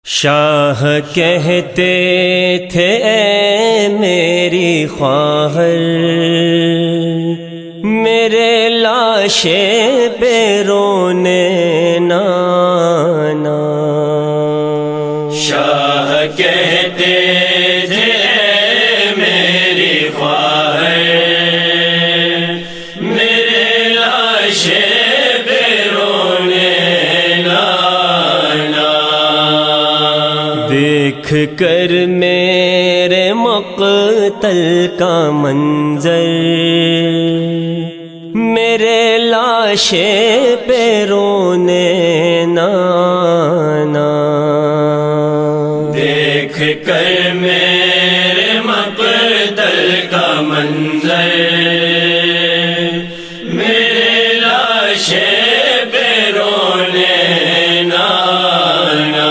شاہ کہتے تھے اے میری خواہر، میرے لاشے پہ رونے نانا۔ شاہ کہتے تھے اے میری خواہر، میرے لاشے پہ رونے نانا۔ دیکھ کر میرے مقتل کا منظر، میرے لاشے پہ رونے نانا۔ دیکھ کر میرے مقتل کا منظر، میرے لاشے پہ رونے نانا۔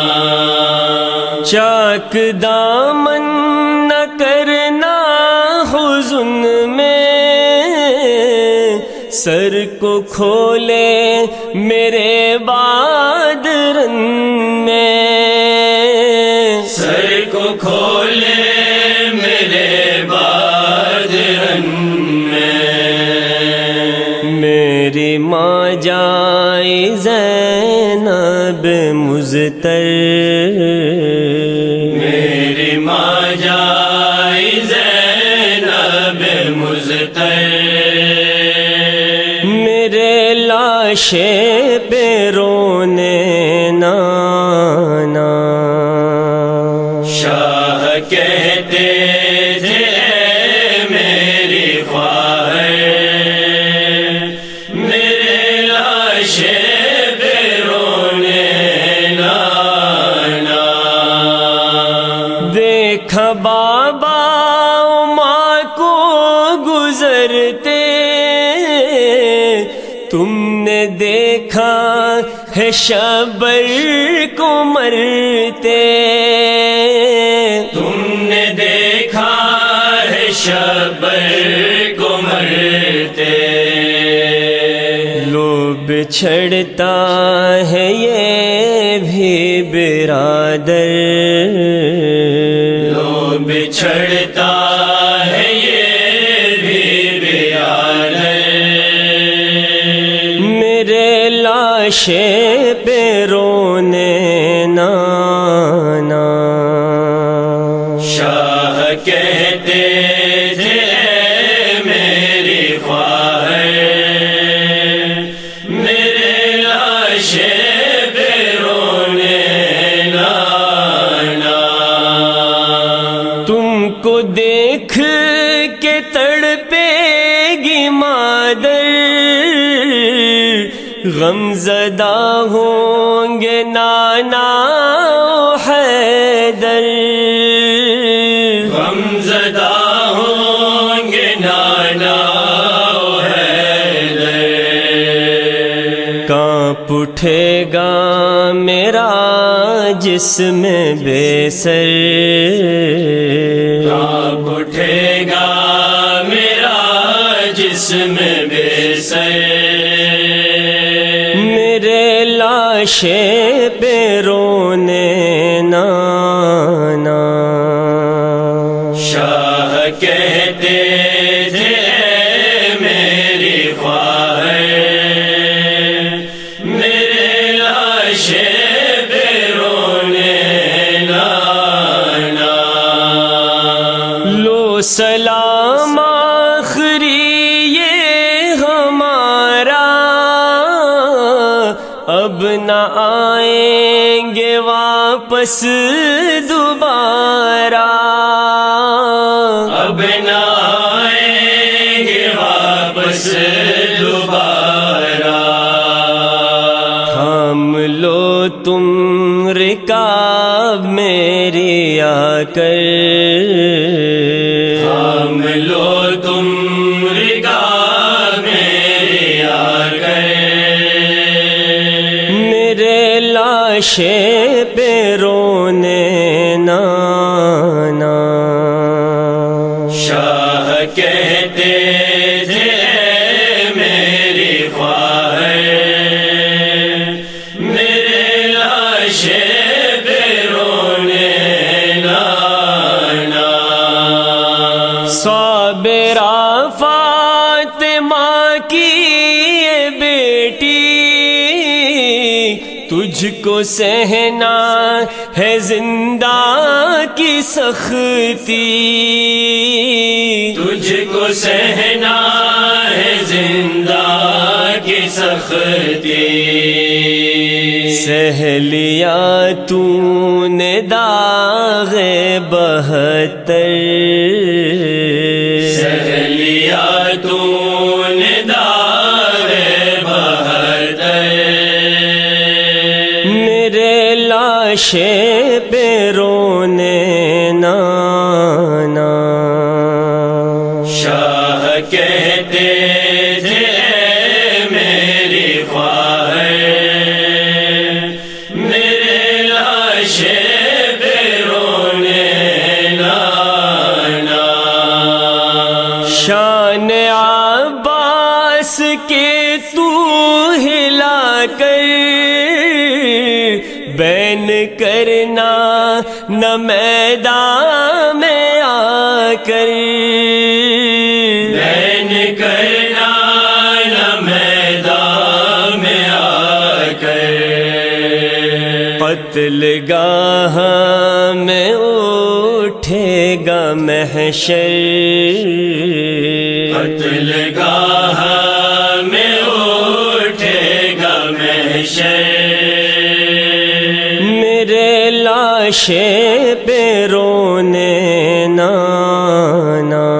چاک دامن نہ کرنا حزن میں، سر کو کھولے میرے بادرن میں، سر کو کھولے میرے بادرن میں۔ میری ماں جائے زینب مزتر، میری ماں جائے زینب مزتر، میرے لاشے پہ رونے نانا۔ شاہ کہتے تھے اے میری خواہر، میرے لاشے پہ رونے نانا۔ دیکھا بابا ماں کو گزرتے، تم نے دیکھا ہے شبر کو مرتے، تم نے دیکھا ہے شبر کو مرتے۔ لو بچھڑتا ہے یہ بھی برادر، لو بچھڑتا ہے یہ بھی برادر، میرے لاشے پہ رونے نانا۔ شاہ کہتے تھے اے میری خواہر، میرے لاشے پہ رونے نانا۔ تم کو دیکھ کے تڑپے گی مادر، غم زدہ ہوں گے نانا حیدر، غم زدہ ہوں گے نانا حیدر۔ کانپ اٹھے گا میرا جسم بے سر، کانپ اٹھے گا میرا جسم بے سر، میرے لاشے پہ رونے نانا۔ شاہ کہتے تھے اے میری خواہر، میرے لاشے پہ رونے نانا۔ لو سلام آخری یہ ہمارا، اب نہ آئیں گے واپس دوبارہ، اب نہ آئیں گے واپس دوبارہ۔ تھام لو تم رکاب میری آ کر، تھام لو تم رکاب میری آ کر، میرے لاشے پہ رونے نانا۔ شاہ کہتے تھے اے میری خواہر، میرے لاشے پہ کو سہنا ہے زندہ کی سختی، تجھ کو سہنا ہے زندہ کی سختی، سہ لیا تو نے داغ 72، سہ لیا تو نے داغ 72، میرے لاشے پہ رونے نانا، شاہ کہتے تھے میری خواہر، میرے لاشے پہ رونے نانا، شان عباس کے تو ہلا کر بین کرنا نہ میدان میں آ کر، بین کرنا نہ میدان میں آ کر، قتل گاہ میں اٹھے گا محشر، قتل گاہ میں اٹھے گا محشر، میرے لاشے پہ رونے نانا،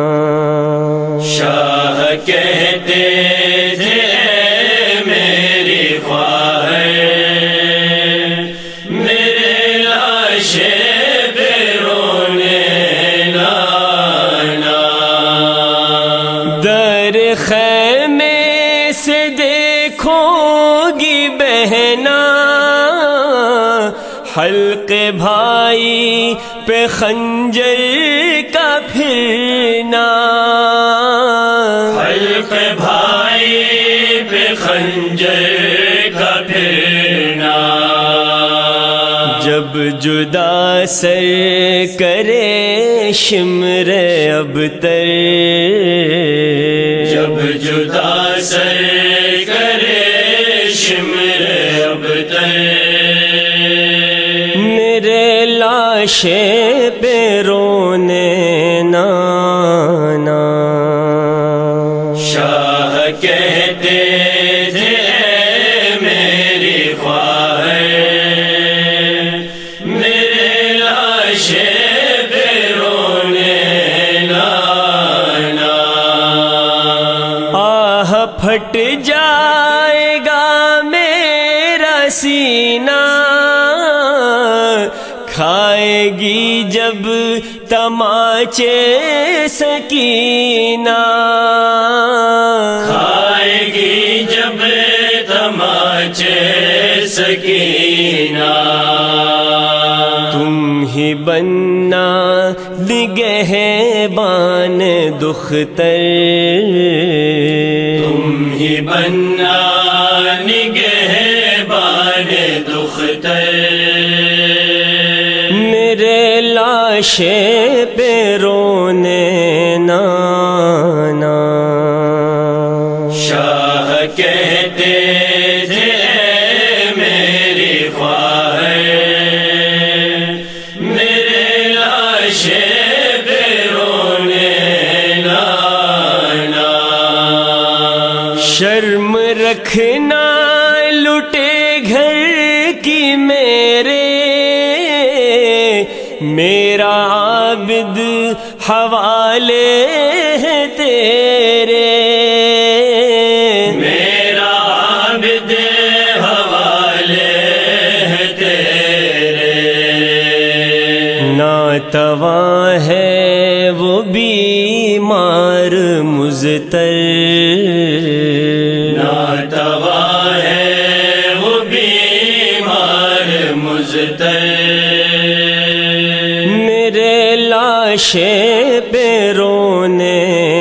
شاہ کہتے تھے میری خواہر، میرے لاشے پہ رونے نانا، در خیمے سے دیکھو گی بہنا حلق بھائی پہ خنجر کا پھرنا، حلق بھائی پہ خنجر کا پھرنا، جب جدا سر کرے شمر ابتر، جب جدا سر کرے شمر ابتر، میرے لاشے پہ رونے نانا، شاہ کہتے تھے میری خواہر، میرے لاشے پہ رونے نانا، آہ پھٹ جائے گا میرا سینہ، کھائے گی جب تماچے سکینہ، کھائے گی جب تماچے سکینہ، تم ہی بننا نگہبان دختر، تم ہی بننا نگہبان دختر، میرے لاشے پہ رونے نانا، شاہ کہتے تھے میری خواہر، میرے لاشے پہ رونے نانا، شرم رکھنا لٹے گھر کی میرا عابد حوالے ہے تیرے، میرا عابد حوالے ہے تیرے، ناتواں ہے وہ بیمار مضطر، ناتواں ہے وہ بیمار مضطر، میرے لاشے پہ رونے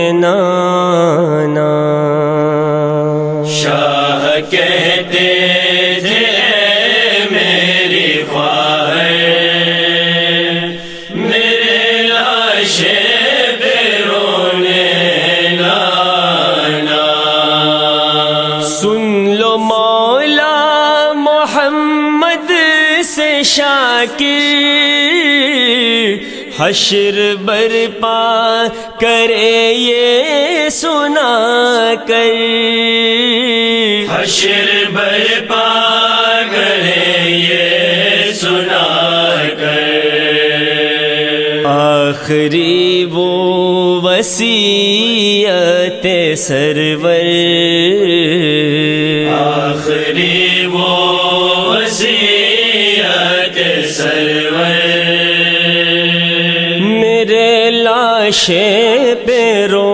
نانا، شاہ کہتے تھے میری خواہر، میرے لاشے پہ رونے نانا، سن لو مولا محمد حد سے شاکر حشر برپا کرے یہ سنا کر، حشر برپا کرے یہ سنا کر، آخری وہ وصیت سرور، آخری وہ وصیت سرور، میرے لاشے پہ رو